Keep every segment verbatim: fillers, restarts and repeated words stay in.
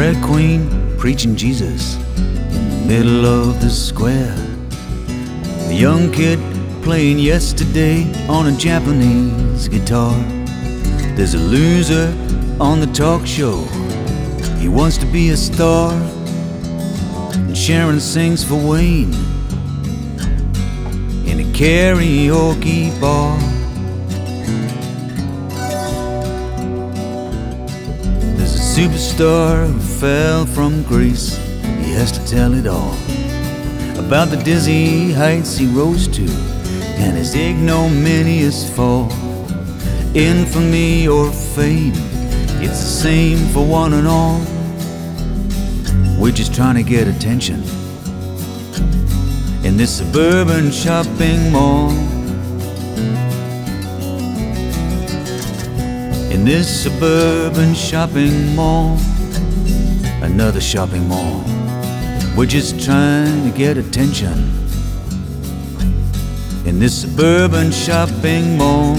drag queen preaching Jesus in the middle of the square. A young kid playing Yesterday on a Japanese guitar. There's a loser on the talk show, he wants to be a star. And Sharon sings for Wayne in a karaoke bar. There's a superstar who fell from grace, he has to tell it all about the dizzy heights he rose to and his ignominious fall. Infamy or fame, it's the same for one and all. We're just trying to get attention in this suburban shopping mall. In this suburban shopping mall, another shopping mall. We're just trying to get attention in this suburban shopping mall.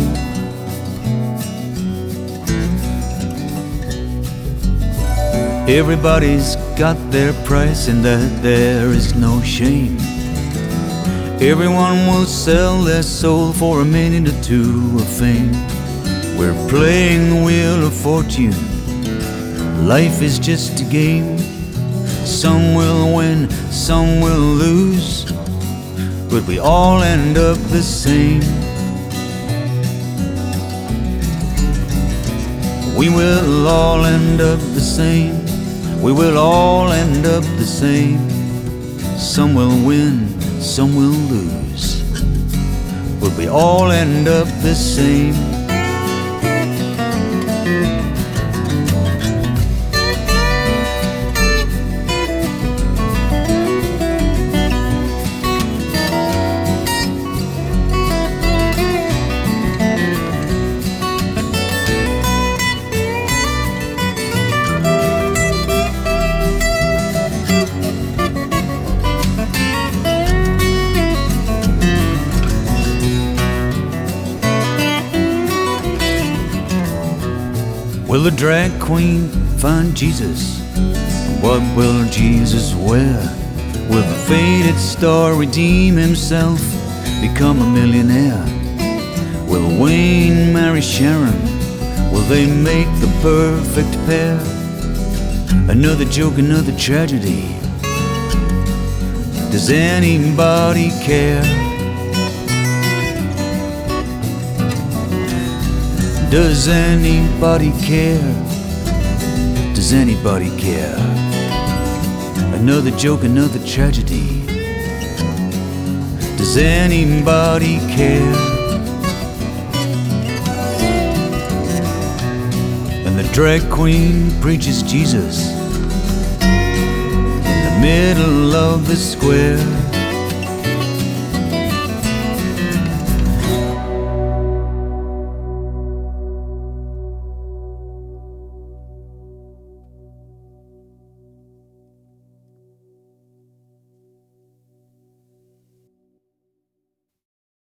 Everybody's got their price and that there is no shame. Everyone will sell their soul for a minute or two of fame. We're playing the wheel of fortune, life is just a game. Some will win, some will lose, but we all end up the same. We will all end up the same. We will all end up the same. Some will win, some will lose, but we all end up the same. Will the drag queen find Jesus? What will Jesus wear? Will the faded star redeem himself, become a millionaire? Will Wayne marry Sharon? Will they make the perfect pair? Another joke, another tragedy. Does anybody care? Does anybody care? Does anybody care? Another joke, another tragedy. Does anybody care? And the drag queen preaches Jesus in the middle of the square.